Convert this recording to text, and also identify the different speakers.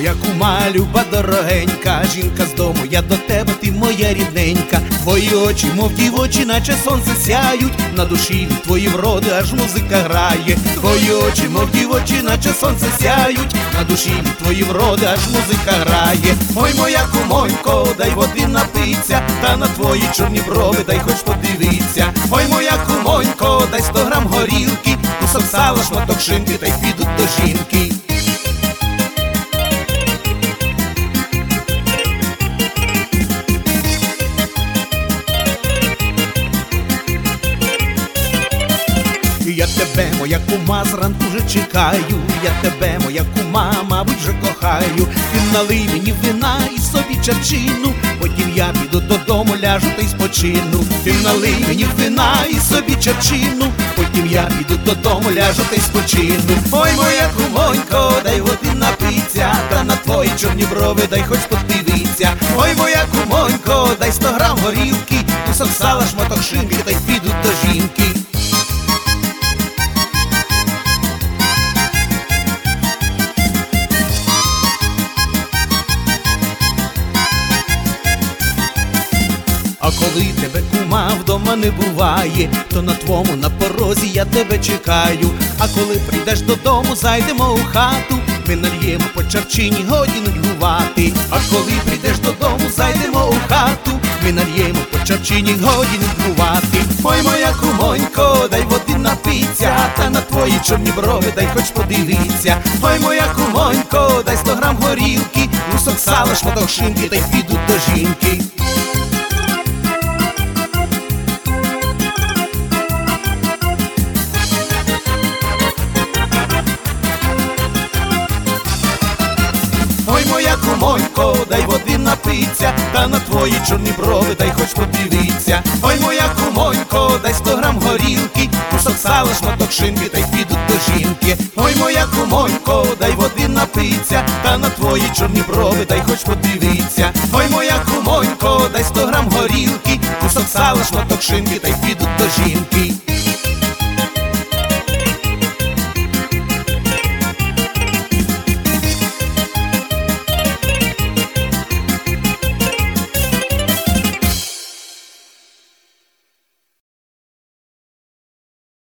Speaker 1: моя кума, люба дорогенька, жінка з дому, я до тебе, ти моя рідненька. Твої очі, мов дівочі, наче сонце сяють, на душі від твої вроди аж музика грає. Твої очі, мов дівочі, наче сонце сяють, на душі від твої вроди аж музика грає. Ой, моя кумонько, дай води напиться, та на твої чорні брови дай хоч подивиться. Ой, моя кумонько, дай 100 грам горілки, кусок сала, шматок шинки, та й підуть до жінки. Я тебе, моя кума, зранку вже чекаю, я тебе, моя кума, мабуть, вже кохаю. Ти налий мені вина і собі чарчину, потім я піду додому, ляжу та й спочину. Ти налий мені вина і собі чарчину, потім я піду додому, ляжу та й спочину. Ой, моя кумонько, дай води напиться, та на твої чорні брови дай хоч подивиться. Ой, моя кумонько, дай 100 грам горілки, кусок сала, шматок шинки, та й підуть до жінки. А коли тебе, кума, вдома не буває, то на твому на порозі я тебе чекаю. А коли прийдеш додому, зайдемо у хату, ми нальємо по чарчині, годі нудьгувати. А коли прийдеш додому, зайдемо у хату, ми нальємо по чарчині, годі нудьгувати. Ой, моя кумонько, дай води напиться, та на твої чорні брови дай хоч подивиться. Ой, моя кумонько, дай 100 грам горілки, кусок сала, шматок шинки, та й підуть до жінки. Ой, моя кумонько, дай води напиться, та на твої чорні брови дай хоч подивиться. Ой, моя кумонько, дай 100 грам горілки, кусок сала, шматок шинки, та й підуть до жінки. Ой, моя кумонько, дай води напиться, та на твої чорні брови дай хоч подивиться. Ой, моя кумонько, дай 100 грам горілки, кусок сала, шматок шинки, та й підуть до жінки.